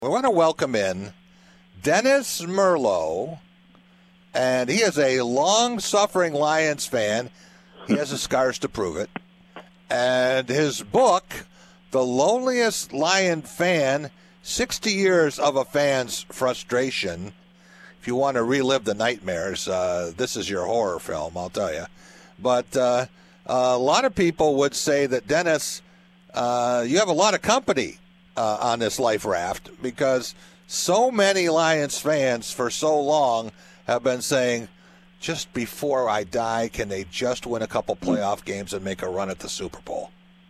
We want to welcome in Dennis Merlot, and he is a long-suffering Lions fan. He has the scars to prove it. And his book, The Loneliest Lion Fan, 60 Years of a Fan's Frustration. If you want to relive the nightmares, this is your horror film, I'll tell you. But a lot of people would say that, Dennis, you have a lot of company on this life raft, because so many Lions fans for so long have been saying, just before I die, can they just win a couple playoff games and make a run at the Super Bowl?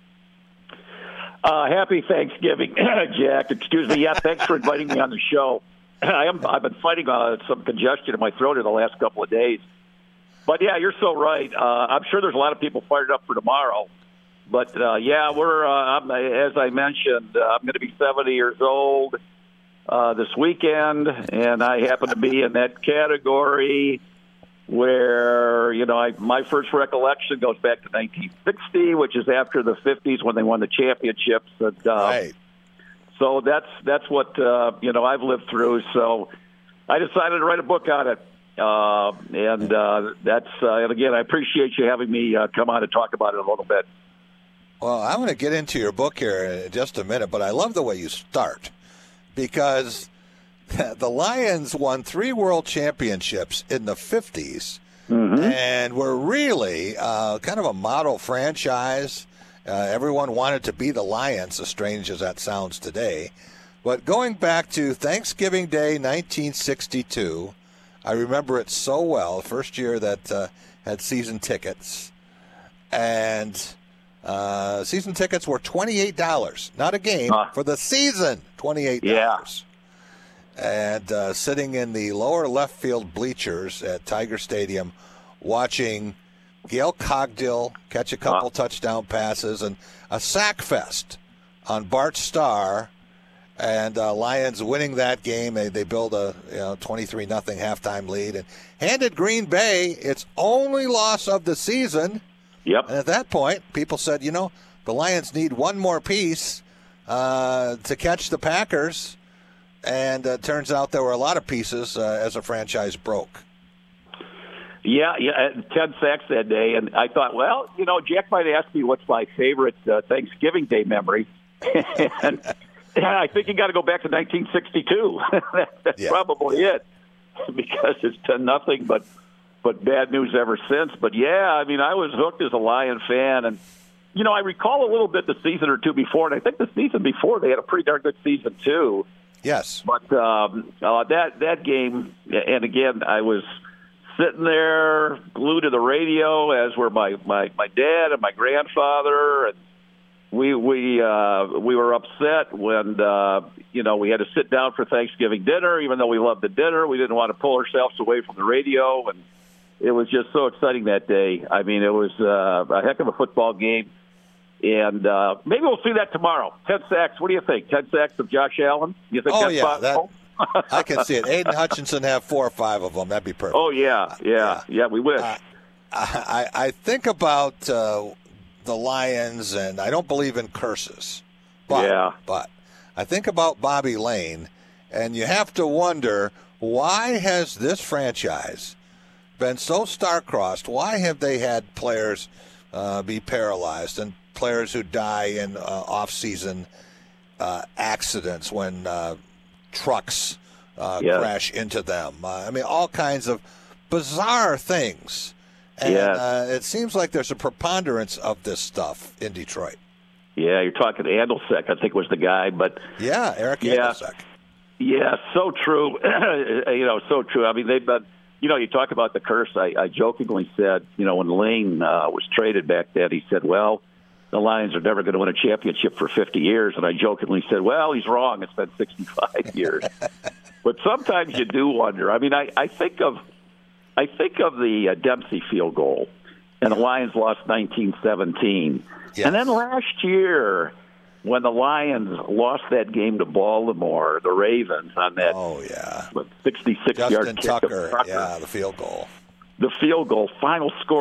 Happy Thanksgiving, Jack. Excuse me. Yeah, thanks for inviting me on the show. I've been fighting some congestion in my throat in the last couple of days. But, yeah, you're so right. I'm sure there's a lot of people fired up for tomorrow. But, yeah, as I mentioned, I'm going to be 70 years old this weekend, and I happen to be in that category where, my first recollection goes back to 1960, which is after the 50s when they won the championships. And, right. So that's what, I've lived through. So I decided to write a book on it. And again, I appreciate you having me come on and talk about it a little bit. Well, I'm going to get into your book here in just a minute, but I love the way you start, because the Lions won 3 world championships in the 50s, and were really kind of a model franchise. Everyone wanted to be the Lions, as strange as that sounds today. But going back to Thanksgiving Day 1962, I remember it so well, the first year that had season tickets. And season tickets were $28, not a game, for the season, $28. Yeah. And sitting in the lower left field bleachers at Tiger Stadium watching Gail Cogdill catch a couple touchdown passes and a sack fest on Bart Starr, and Lions winning that game. They build a 23-0 halftime lead and handed Green Bay its only loss of the season. Yep. And at that point, people said, the Lions need one more piece to catch the Packers. And it turns out there were a lot of pieces as a franchise broke. Yeah, 10 sacks that day. And I thought, well, Jack might ask me what's my favorite Thanksgiving Day memory. And I think you got to go back to 1962. That's probably it, because it's 10-0, but bad news ever since. But, yeah, I mean, I was hooked as a Lion fan. And, I recall a little bit the season or two before, and I think the season before they had a pretty darn good season, too. Yes. But that game, and again, I was sitting there glued to the radio, as were my dad and my grandfather, and we were upset when we had to sit down for Thanksgiving dinner. Even though we loved the dinner, we didn't want to pull ourselves away from the radio, and it was just so exciting that day. I mean, it was a heck of a football game. And maybe we'll see that tomorrow. 10 sacks. What do you think? 10 sacks of Josh Allen? You think that's possible? I can see it. Aiden Hutchinson have 4 or 5 of them. That'd be perfect. Oh, yeah. We wish. I think about the Lions, and I don't believe in curses. But I think about Bobby Lane, and you have to wonder, why has this franchise been so star-crossed? Why have they had players be paralyzed and players who die in off-season accidents when trucks crash into them? I mean, all kinds of bizarre things. And it seems like there's a preponderance of this stuff in Detroit. Yeah, you're talking Andelsek, I think was the guy. But yeah, Eric Andelsek. Yeah, so true. So true. I mean, they've been, you talk about the curse. I jokingly said, when Lane was traded back then, he said, well, the Lions are never going to win a championship for 50 years. And I jokingly said, well, he's wrong. It's been 65 years. But sometimes you do wonder. I mean, I think of the Dempsey field goal, and the Lions lost 1917. Yes. And then last year, when the Lions lost that game to Baltimore, the Ravens, on that 66-yard kick of Tucker. Yeah, the field goal. The field goal, final score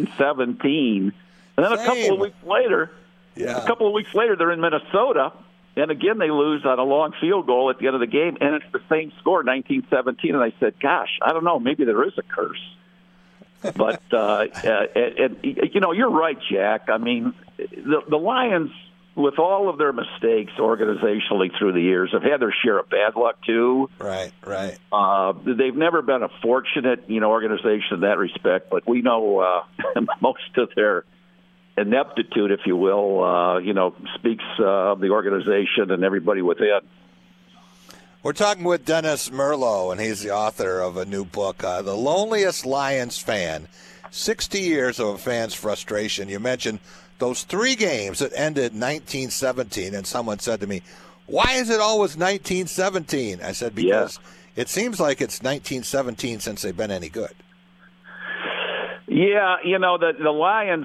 1917. And then a couple of weeks later, they're in Minnesota, And again, they lose on a long field goal at the end of the game, and it's the same score, 19-17. And I said, gosh, I don't know, maybe there is a curse. But, you're right, Jack. I mean, the Lions, with all of their mistakes organizationally through the years, have had their share of bad luck, too. Right. They've never been a fortunate, organization in that respect, but we know most of their ineptitude, if you will, speaks of the organization and everybody within. We're talking with Dennis Merlo, and he's the author of a new book, The Loneliest Lions Fan, 60 Years of a Fan's Frustration. You mentioned those 3 games that ended 1917, and someone said to me, why is it always 1917? I said, because it seems like it's 1917 since they've been any good. Yeah, the Lions,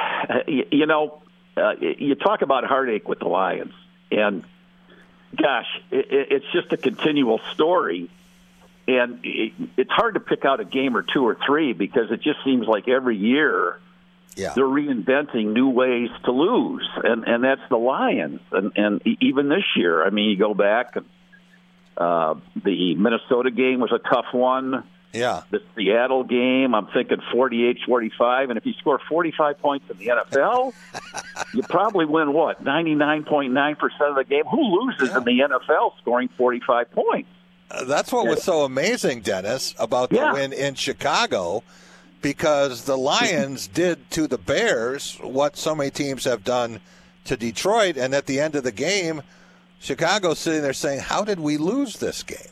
you talk about heartache with the Lions, and gosh, it's just a continual story. And it's hard to pick out a game or 2 or 3 because it just seems like every year they're reinventing new ways to lose. And that's the Lions. And even this year, I mean, you go back, the Minnesota game was a tough one. Yeah. The Seattle game, I'm thinking 48-45. And if you score 45 points in the NFL, you probably win, 99.9% of the game? Who loses in the NFL scoring 45 points? That's what was so amazing, Dennis, about the win in Chicago, because the Lions did to the Bears what so many teams have done to Detroit. And at the end of the game, Chicago's sitting there saying, how did we lose this game?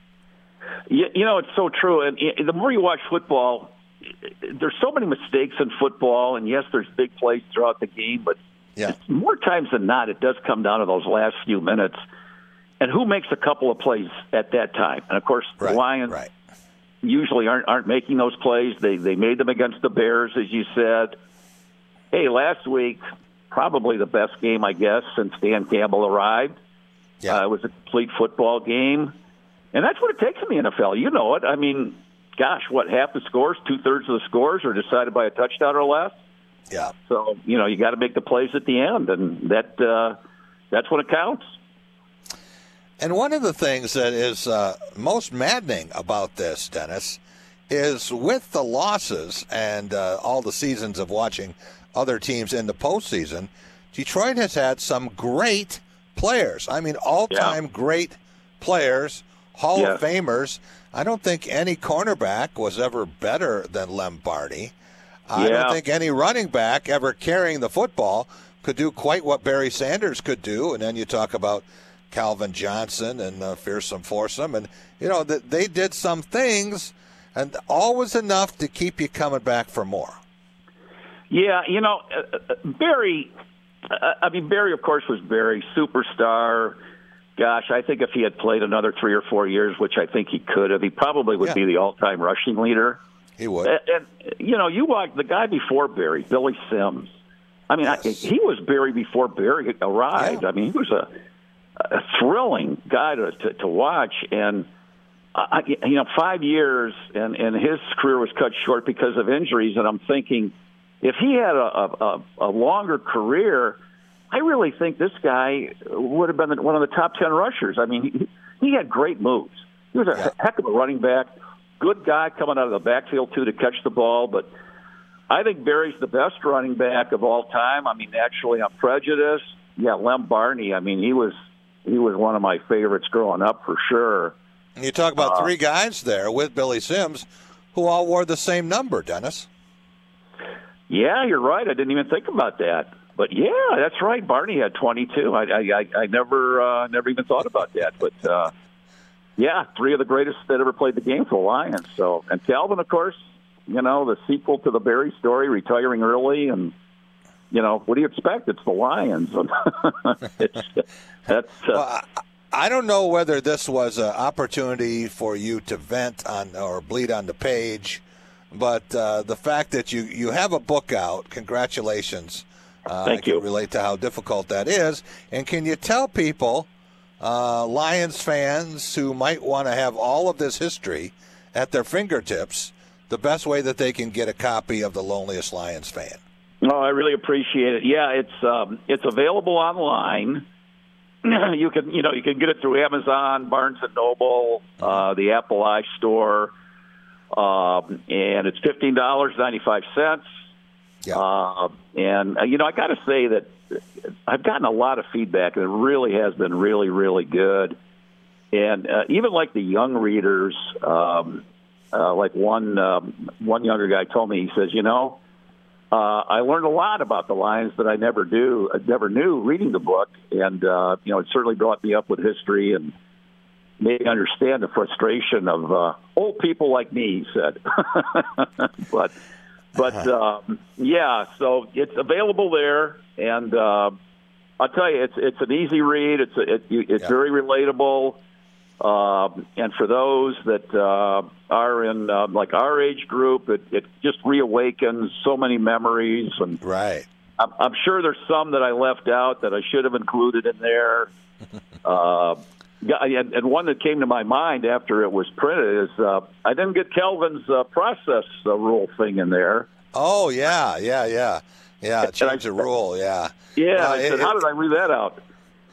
It's so true. And the more you watch football, there's so many mistakes in football. And, yes, there's big plays throughout the game. But more times than not, it does come down to those last few minutes. And who makes a couple of plays at that time? And, of course, the Lions usually aren't making those plays. They made them against the Bears, as you said. Hey, last week, probably the best game, I guess, since Dan Campbell arrived. It was a complete football game. And that's what it takes in the NFL. You know it. I mean, gosh, half the scores, 2/3 of the scores are decided by a touchdown or less? Yeah. So, you got to make the plays at the end, and that's when it counts. And one of the things that is most maddening about this, Dennis, is with the losses and all the seasons of watching other teams in the postseason, Detroit has had some great players. I mean, all-time great players, Hall of Famers. I don't think any cornerback was ever better than Lem Barney. I don't think any running back ever carrying the football could do quite what Barry Sanders could do. And then you talk about Calvin Johnson and Fearsome Foursome. And, they did some things, and always enough to keep you coming back for more. Yeah, Barry, Barry, of course, was Barry, superstar. Gosh, I think if he had played another 3 or 4 years, which I think he could have, he probably would be the all-time rushing leader. He would. And you watch the guy before Barry, Billy Sims. I mean, he was Barry before Barry arrived. Yeah. I mean, he was a thrilling guy to watch. And, 5 years, and his career was cut short because of injuries. And I'm thinking, if he had a longer career, I really think this guy would have been one of the top 10 rushers. I mean, he had great moves. He was a heck of a running back, good guy coming out of the backfield, too, to catch the ball. But I think Barry's the best running back of all time. I mean, naturally, I'm prejudiced. Yeah, Lem Barney, I mean, he was one of my favorites growing up for sure. And you talk about 3 guys there with Billy Sims who all wore the same number, Dennis. Yeah, you're right. I didn't even think about that. But, yeah, that's right. Barney had 22. I never even thought about that. But, 3 of the greatest that ever played the game for the Lions. So, and Calvin, of course, the sequel to the Barry story, retiring early. And, what do you expect? It's the Lions. Well, I don't know whether this was an opportunity for you to vent on or bleed on the page, but the fact that you have a book out, congratulations. Thank you. I can relate to how difficult that is. And can you tell people, Lions fans who might want to have all of this history at their fingertips, the best way that they can get a copy of The Loneliest Lions Fan? Oh, I really appreciate it. Yeah, it's available online. you can get it through Amazon, Barnes and Noble, the Apple iStore, and it's $15.95. Yeah. And I got to say that I've gotten a lot of feedback, and it really has been really, really good. And even like the young readers, like one younger guy told me, he says, I learned a lot about the Lions that I never knew reading the book, and it certainly brought me up with history and made me understand the frustration of old people like me. He said, but yeah, so it's available there, and I'll tell you, it's an easy read. It's very relatable. And for those that are in like our age group, it just reawakens so many memories. And right. I'm sure there's some that I left out that I should have included in there. And one that came to my mind after it was printed is I didn't get Kelvin's process rule thing in there. Oh, yeah. Change the rule, yeah. Yeah, I said, how did I read that out?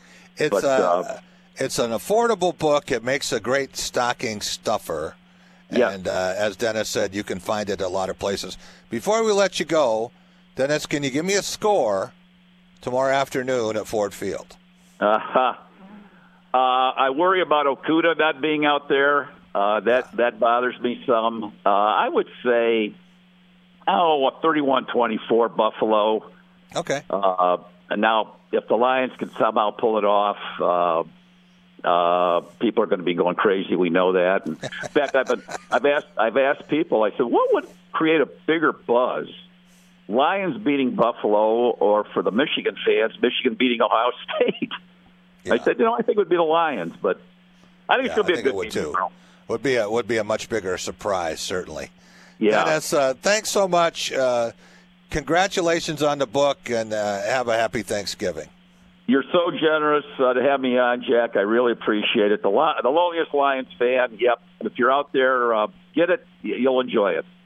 It's an affordable book. It makes a great stocking stuffer. And as Dennis said, you can find it a lot of places. Before we let you go, Dennis, can you give me a score tomorrow afternoon at Ford Field? I worry about Okudah not being out there. That bothers me some. I would say, 31-24 Buffalo. Okay. And now, if the Lions can somehow pull it off, people are going to be going crazy. We know that. And in fact, I've asked people. I said, what would create a bigger buzz? Lions beating Buffalo, or for the Michigan fans, Michigan beating Ohio State? Yeah. I said, I think it would be the Lions, but I think it's going to be a good game tomorrow. Would be a much bigger surprise, certainly. Yeah. Dennis, thanks so much. Congratulations on the book, and have a happy Thanksgiving. You're so generous to have me on, Jack. I really appreciate it. The loneliest Lions fan, yep. If you're out there, get it. You'll enjoy it.